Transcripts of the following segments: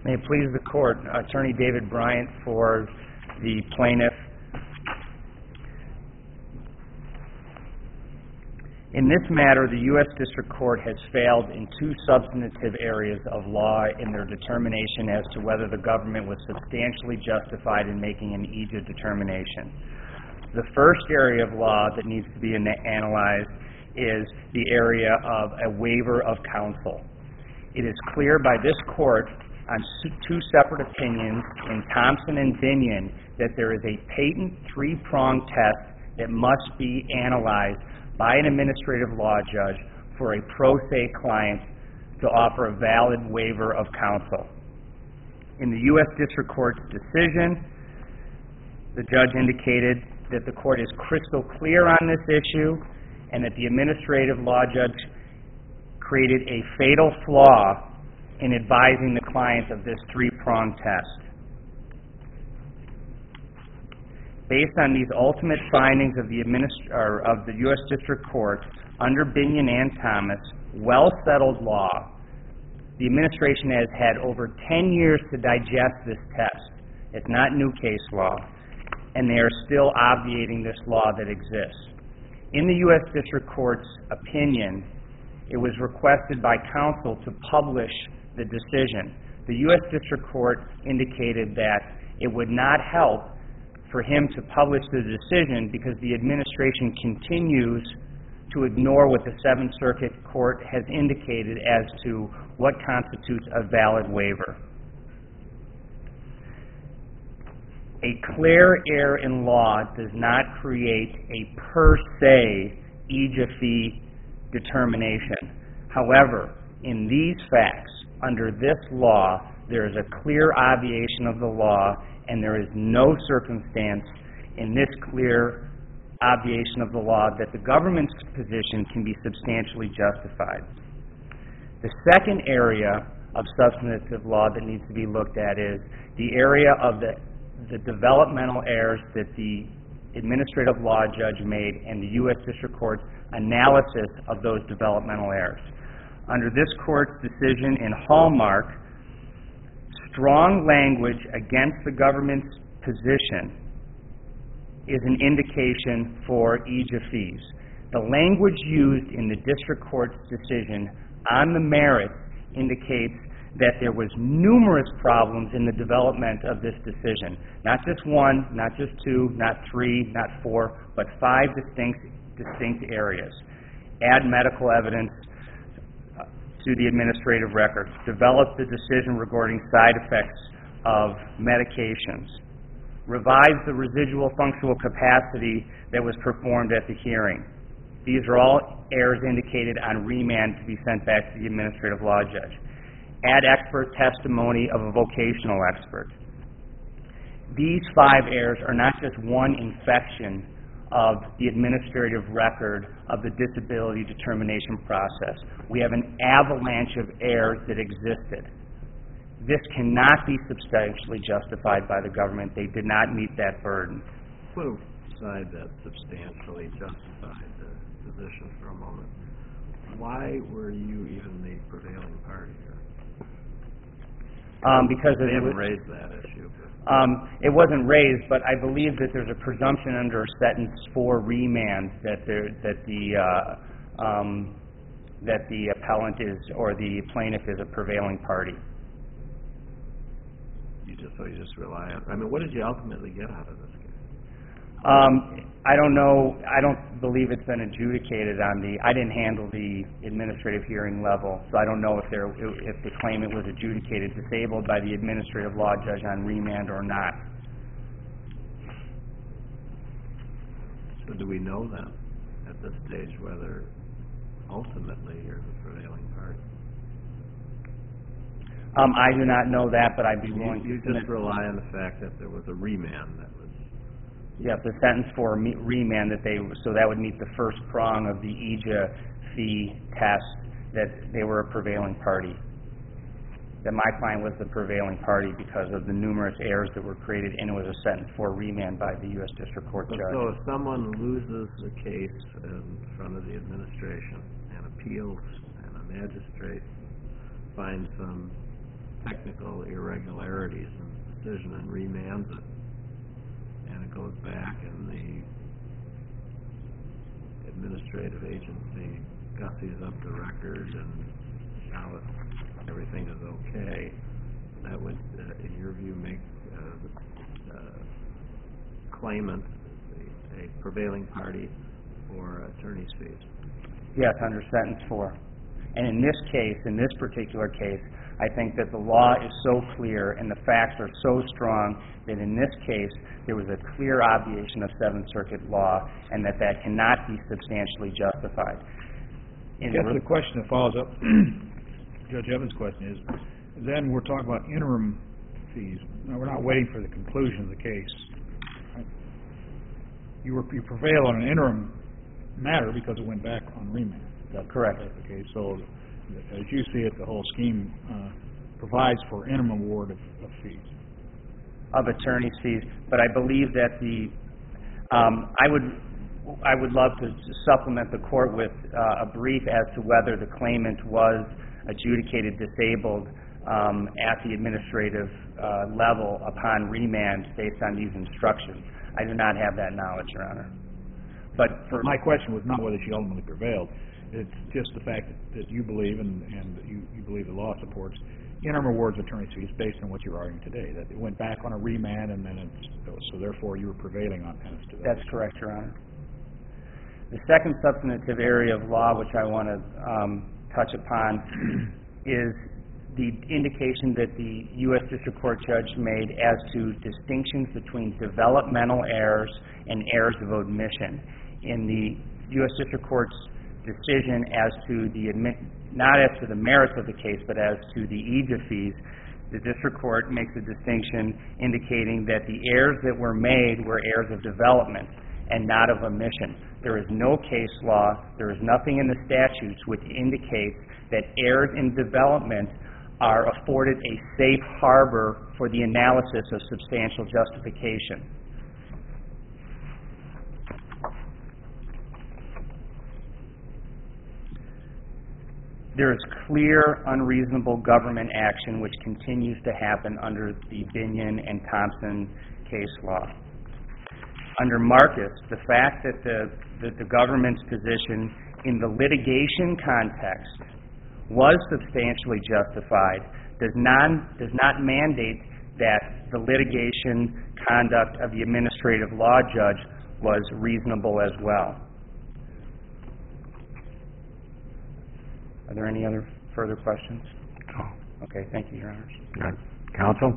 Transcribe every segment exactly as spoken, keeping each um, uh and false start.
May it please the Court, Attorney David Bryant for the plaintiff. In this matter, the U S District Court has failed in two substantive areas of law in their determination as to whether the government was substantially justified in making an E J A determination. The first area of law that needs to be analyzed is the area of a waiver of counsel. It is clear by this Court on two separate opinions in Thompson and Binion that there is a patent three-pronged test that must be analyzed by an administrative law judge for a pro se client to offer a valid waiver of counsel. In the U S District Court's decision, the judge indicated that the Court is crystal clear on this issue and that the administrative law judge created a fatal flaw in advising the client of this three-pronged test. Based on these ultimate findings of the, administ- or of the U S District Court, under Binion and Thomas, well-settled law, the administration has had over ten years to digest this test. It's not new case law, and they are still obviating this law that exists. In the U S District Court's opinion, it was requested by counsel to publish the decision. The U S District Court indicated that it would not help for him to publish the decision because the administration continues to ignore what the Seventh Circuit Court has indicated as to what constitutes a valid waiver. A clear error in law does not create a per se E J A fee determination. However, in these facts, under this law, there is a clear obviation of the law, and there is no circumstance in this clear obviation of the law that the government's position can be substantially justified. The second area of substantive law that needs to be looked at is the area of the, the developmental errors that the administrative law judge made and the U S District Court's analysis of those developmental errors. Under this Court's decision in Hallmark, strong language against the government's position is an indication for E J A fees. The language used in the District Court's decision on the merits indicates that there was numerous problems in the development of this decision. Not just one, not just two, not three, not four, but five distinct, distinct areas. Add medical evidence to the administrative records, develop the decision regarding side effects of medications, revise the residual functional capacity that was performed at the hearing. These are all errors indicated on remand to be sent back to the administrative law judge. Add expert testimony of a vocational expert. These five errors are not just one infection of the administrative record of the disability determination process. We have an avalanche of errors that existed. This cannot be substantially justified by the government. They did not meet that burden. Put aside that substantially justified the position for a moment. Why were you even the prevailing party here? Um, because they it haven't was, raised that issue. Um, it wasn't raised, but I believe that there's a presumption under sentence for remand that there, that the uh, um, that the appellant is or the plaintiff is a prevailing party. You just so you just rely on. I mean, what did you ultimately get out of this case? Um, I don't know. I don't believe it's been adjudicated on the. I didn't handle the administrative hearing level, so I don't know if there if the claimant was adjudicated disabled by the administrative law judge on remand or not. So do we know then at this stage whether ultimately you're the prevailing party? Um, I do not know that, but I'd be you, willing you to. You just rely on the fact that there was a remand that was. Yeah, the sentence for remand that they so that would meet the first prong of the E J A fee test that they were a prevailing party. That my client was the prevailing party because of the numerous errors that were created, and it was a sentence for remand by the U S District Court judge. So if someone loses a case in front of the administration and appeals, and a magistrate finds them technical irregularities in the decision and remands it, and it goes back and the administrative agency gussies up the record and now it, everything is okay, that would, uh, in your view, make uh, the uh, claimant a, a prevailing party for attorney's fees? Yes, under sentence four. And in this case, in this particular case, I think that the law is so clear and the facts are so strong that in this case there was a clear obviation of Seventh Circuit law and that that cannot be substantially justified. I guess the question that follows up Judge Evans' question is, then we're talking about interim fees. Now, we're not waiting for the conclusion of the case. Right? You, were, you prevail on an interim matter because it went back on remand. That's correct. That's the case. So, as you see it, the whole scheme uh, provides for interim award of, of fees. Of attorney's fees, but I believe that the um, I would I would love to supplement the court with uh, a brief as to whether the claimant was adjudicated disabled um, at the administrative uh, level upon remand based on these instructions. I do not have that knowledge, Your Honor. But for my question was not whether she ultimately prevailed. It's just the fact that, that you believe and, and that you, you believe the law supports interim awards of attorney's fees based on what you're arguing today, that it went back on a remand and then it's, so therefore you were prevailing on penance to that. That's correct, Your Honor. The second substantive area of law which I want to um, touch upon is the indication that the U S District Court judge made as to distinctions between developmental errors and errors of omission. In the U S District Court's decision as to the admit, not as to the merits of the case, but as to the E J A fees, the District Court makes a distinction indicating that the errors that were made were errors of development and not of omission. There is no case law, there is nothing in the statutes which indicates that errors in development are afforded a safe harbor for the analysis of substantial justification. There is clear, unreasonable government action which continues to happen under the Binion and Thompson case law. Under Marcus, the fact that the, that the government's position in the litigation context was substantially justified does not, does not mandate that the litigation conduct of the administrative law judge was reasonable as well. Are there any other further questions? No. Okay, thank you, Your Honors. Good. Counsel?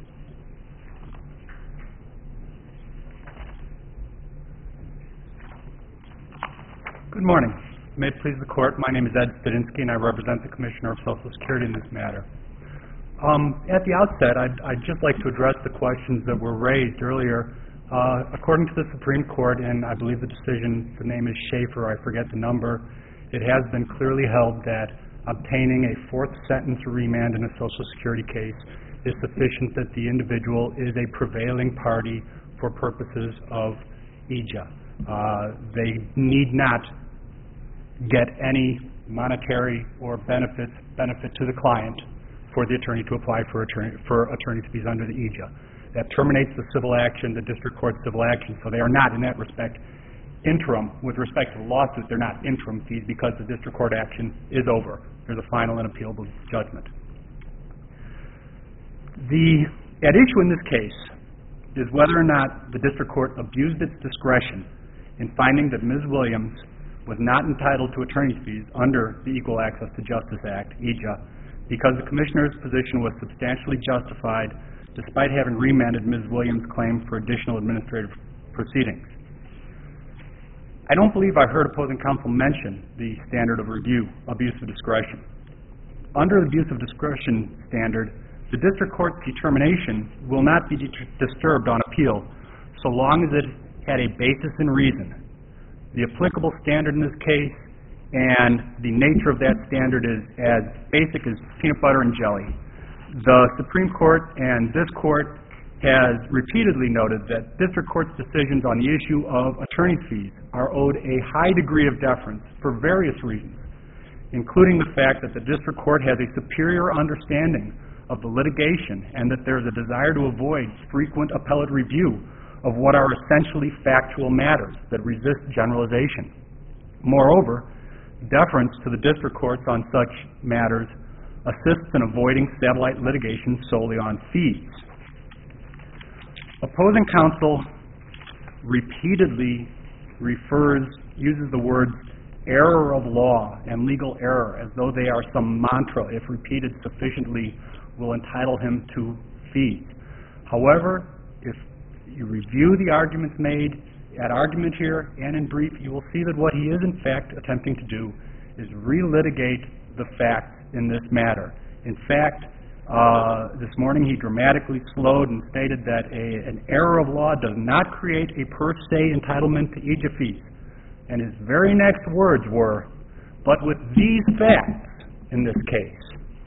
Good morning. May it please the Court, my name is Ed Studinsky and I represent the Commissioner of Social Security in this matter. Um, at the outset, I'd, I'd just like to address the questions that were raised earlier. Uh, according to the Supreme Court, and I believe the decision, the name is Schaefer, I forget the number, it has been clearly held that obtaining a fourth sentence remand in a Social Security case is sufficient that the individual is a prevailing party for purposes of E J A. Uh, they need not get any monetary or benefits, benefit to the client for the attorney to apply for attorney, for attorney's fees under the E J A. That terminates the civil action, the district court civil action, so they are not, in that respect, interim. With respect to the lawsuit, they're not interim fees because the district court action is over. There's a final and appealable judgment. The at issue in this case is whether or not the district court abused its discretion in finding that Miz Williams was not entitled to attorney's fees under the Equal Access to Justice Act, E J A, because the Commissioner's position was substantially justified despite having remanded Miz Williams' claim for additional administrative proceedings. I don't believe I heard opposing counsel mention the standard of review, abuse of discretion. Under the abuse of discretion standard, the district court's determination will not be det- disturbed on appeal so long as it had a basis in reason. The applicable standard in this case and the nature of that standard is as basic as peanut butter and jelly. The Supreme Court and this court has repeatedly noted that district court's decisions on the issue of attorney's fees are owed a high degree of deference for various reasons, including the fact that the district court has a superior understanding of the litigation and that there is a desire to avoid frequent appellate review of what are essentially factual matters that resist generalization. Moreover, deference to the district courts on such matters assists in avoiding satellite litigation solely on fees. Opposing counsel repeatedly refers, uses the words error of law and legal error as though they are some mantra, if repeated sufficiently, will entitle him to fees. However, if you review the arguments made at argument here and in brief, you will see that what he is in fact attempting to do is relitigate the facts in this matter. In fact, uh, this morning he dramatically slowed and stated that a, an error of law does not create a per se entitlement to E J A fees. And his very next words were, but with these facts in this case.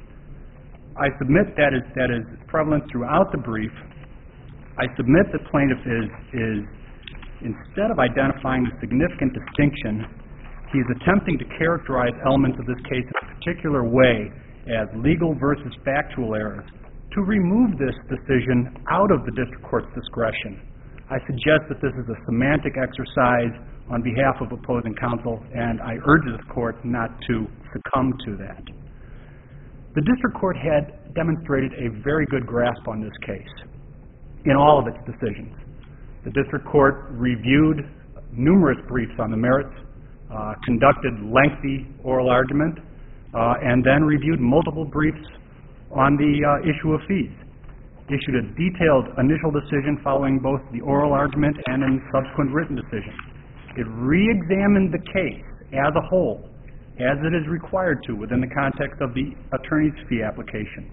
I submit that is, that is prevalent throughout the brief. I submit the plaintiff is, is, instead of identifying a significant distinction, he is attempting to characterize elements of this case in a particular way as legal versus factual errors to remove this decision out of the district court's discretion. I suggest that this is a semantic exercise on behalf of opposing counsel, and I urge this court not to succumb to that. The district court had demonstrated a very good grasp on this case in all of its decisions. The district court reviewed numerous briefs on the merits, uh, conducted lengthy oral argument, uh, and then reviewed multiple briefs on the uh, issue of fees. Issued a detailed initial decision following both the oral argument and in subsequent written decision. It re-examined the case as a whole, as it is required to within the context of the attorney's fee application.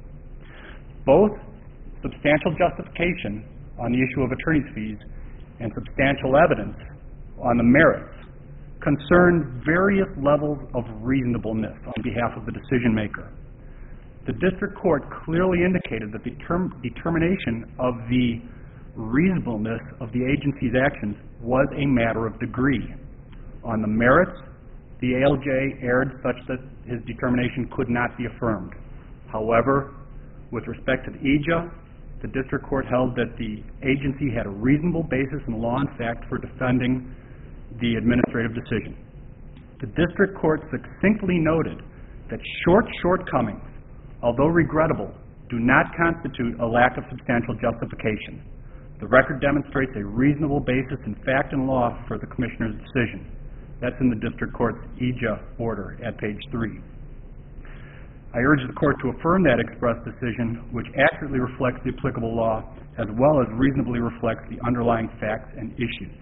Both substantial justification on the issue of attorney's fees and substantial evidence on the merits concern various levels of reasonableness on behalf of the decision maker. The district court clearly indicated that the term determination of the reasonableness of the agency's actions was a matter of degree. On the merits, the A L J erred such that his determination could not be affirmed. However, with respect to the E J A, the district court held that the agency had a reasonable basis in law and fact for defending the administrative decision. The district court succinctly noted that short shortcomings, although regrettable, do not constitute a lack of substantial justification. The record demonstrates a reasonable basis in fact and law for the Commissioner's decision. That's in the district court's E J A order at page three. I urge the court to affirm that express decision, which accurately reflects the applicable law as well as reasonably reflects the underlying facts and issues.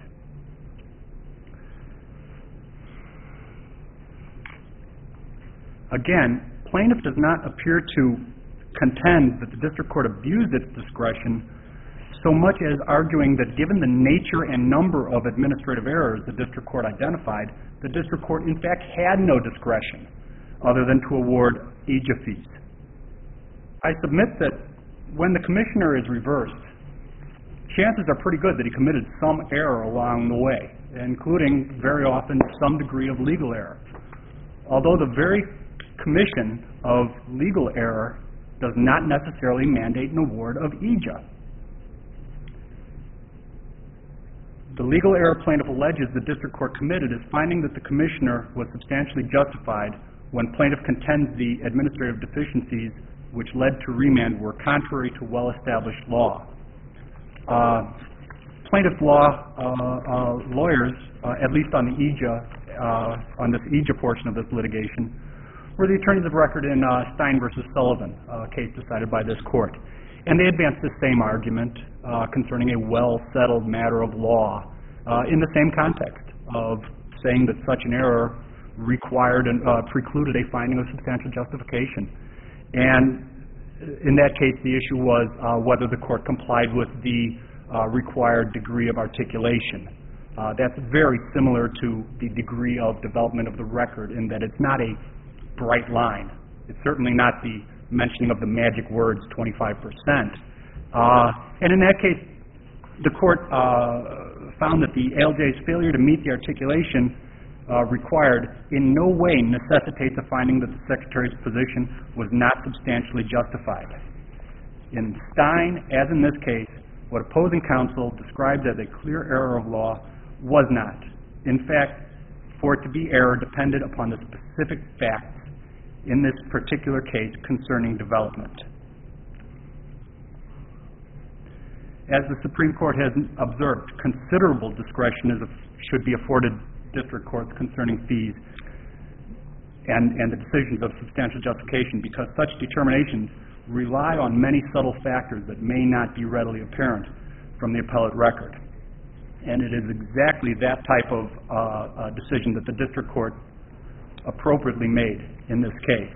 Again, plaintiff does not appear to contend that the district court abused its discretion so much as arguing that given the nature and number of administrative errors the district court identified, the district court in fact had no discretion other than to award E J A fees. I submit that when the commissioner is reversed, chances are pretty good that he committed some error along the way, including very often some degree of legal error. Although the very commission of legal error does not necessarily mandate an award of E J A. The legal error plaintiff alleges the district court committed is finding that the commissioner was substantially justified when plaintiff contends the administrative deficiencies which led to remand were contrary to well-established law. Uh, plaintiff law uh, uh, lawyers, uh, at least on the E J A, uh, on this E J A portion of this litigation, were the attorneys of record in uh, Stein versus Sullivan, a case decided by this court. And they advanced the same argument uh, concerning a well-settled matter of law uh, in the same context of saying that such an error required and uh, precluded a finding of substantial justification. And in that case, the issue was uh, whether the court complied with the uh, required degree of articulation. Uh, that's very similar to the degree of development of the record in that it's not a bright line. It's certainly not the mentioning of the magic words twenty-five percent. Uh, and in that case, the court uh, found that the A L J's failure to meet the articulation uh, required in no way necessitates a finding that the Secretary's position was not substantially justified. In Stein, as in this case, what opposing counsel described as a clear error of law was not. In fact, for it to be error depended upon the specific facts in this particular case concerning development. As the Supreme Court has observed, considerable discretion is a, should be afforded district courts concerning fees and, and the decisions of substantial justification, because such determinations rely on many subtle factors that may not be readily apparent from the appellate record. And it is exactly that type of uh, uh, decision that the district court appropriately made in this case.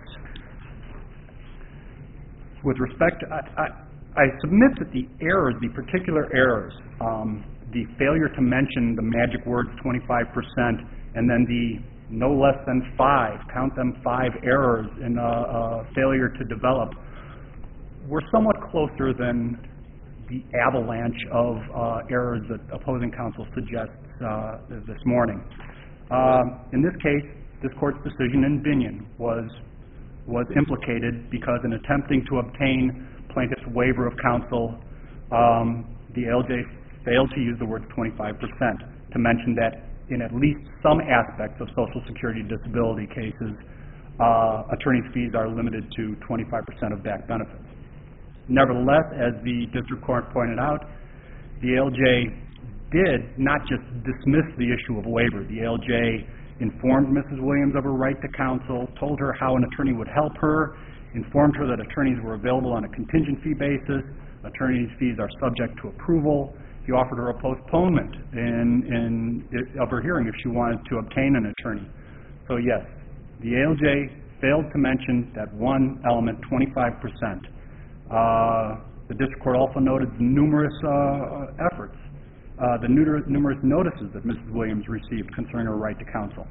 With respect to, I, I, I submit that the errors, the particular errors, um, the failure to mention the magic words twenty-five percent, and then the no less than five, count them five errors in a, a failure to develop, were somewhat closer than the avalanche of uh, errors that opposing counsel suggests uh, this morning. Uh, in this case, this court's decision in Binion was was implicated because in attempting to obtain plaintiff's waiver of counsel, um, the L J failed to use the words twenty-five percent to mention that in at least some aspects of Social Security disability cases, uh, attorney's fees are limited to twenty-five percent of back benefits. Nevertheless, as the district court pointed out, the L J did not just dismiss the issue of waiver. The L J informed Missus Williams of her right to counsel, told her how an attorney would help her, informed her that attorneys were available on a contingent fee basis, attorneys' fees are subject to approval. He offered her a postponement in, in, of her hearing if she wanted to obtain an attorney. So yes, the L J failed to mention that one element, twenty-five percent. Uh, the district court also noted numerous uh, efforts, uh, the numerous, numerous notices that Missus Williams received concerning her right to counsel.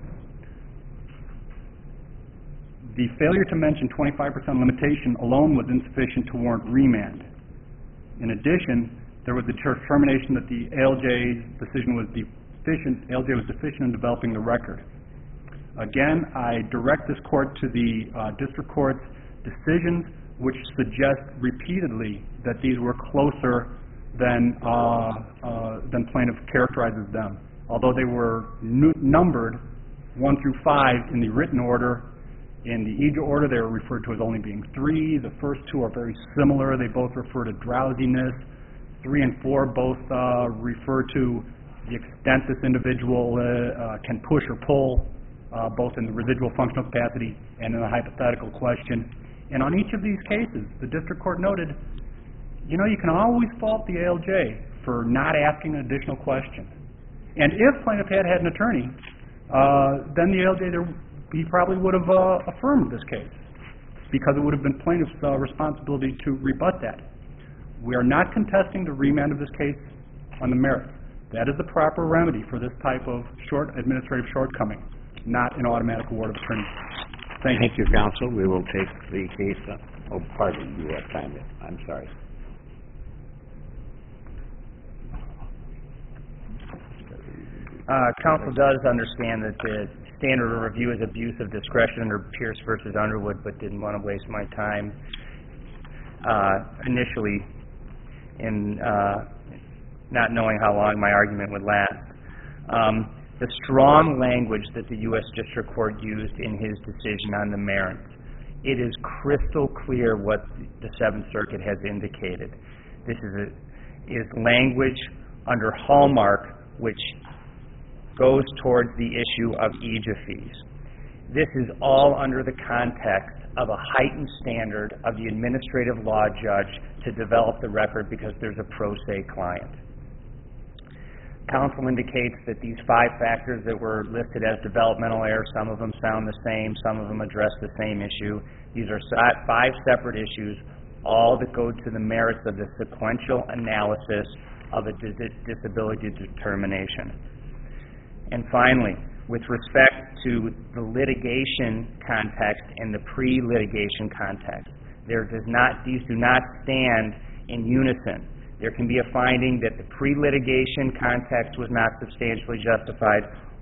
The failure to mention twenty-five percent limitation alone was insufficient to warrant remand. In addition, there was the determination that the L J's decision was deficient, L J was deficient in developing the record. Again, I direct this court to the uh, district court's decisions, which suggest repeatedly that these were closer than uh, uh, than plaintiff characterizes them. Although they were n- numbered one through five in the written order, in the E J A order they were referred to as only being three. The first two are very similar. They both refer to drowsiness. Three and four both uh, refer to the extent this individual uh, uh, can push or pull, uh, both in the residual functional capacity and in the hypothetical question. And on each of these cases, the district court noted, you know, you can always fault the L J for not asking an additional question. And if plaintiff had had an attorney, uh, then the L J, there, he probably would have uh, affirmed this case, because it would have been plaintiff's uh, responsibility to rebut that. We are not contesting the remand of this case on the merits. That is the proper remedy for this type of short administrative shortcoming, not an automatic award of attorney. Thank you. Thank you, counsel. We will take the case up. Oh, pardon, you have time. I'm sorry. Uh, counsel does understand that the standard of review is abuse of discretion under Pierce versus Underwood, but didn't want to waste my time uh, initially in uh, not knowing how long my argument would last. Um, the strong language that the U S District Court used in his decision on the merits, it is crystal clear what the Seventh Circuit has indicated. This is, a, is language under Hallmark which goes towards the issue of E J A fees. This is all under the context of a heightened standard of the administrative law judge to develop the record because there's a pro se client. Counsel indicates that these five factors that were listed as developmental error, some of them sound the same, some of them address the same issue. These are five separate issues, all that go to the merits of the sequential analysis of a dis- disability determination. And finally, with respect to the litigation context and the pre-litigation context, there does not, these do not stand in unison. There can be a finding that the pre-litigation context was not substantially justified,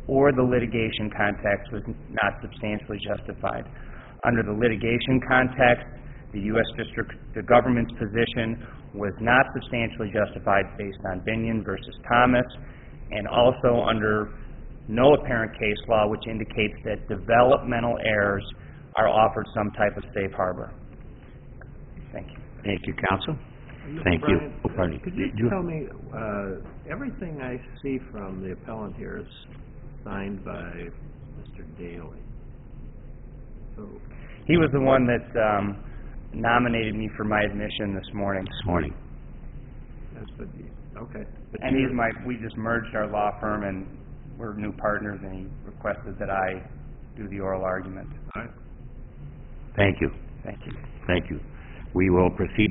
or the litigation context was not substantially justified. Under the litigation context, the U S District, the government's position was not substantially justified based on Binion versus Thomas, and also under no apparent case law which indicates that developmental heirs are offered some type of safe harbor. Thank you. Thank you, counsel. Mister Thank you. Bryant, Oh, pardon. Could you Did you- tell me, uh, everything I see from the appellant here is signed by Mister Daly. So, He was the one that um, nominated me for my admission this morning. This morning. that's what you, okay. But And he's you're- my, we just merged our law firm and we're new partners, and he requested that I do the oral argument. all right. Thank you. Thank you. Thank you. We will proceed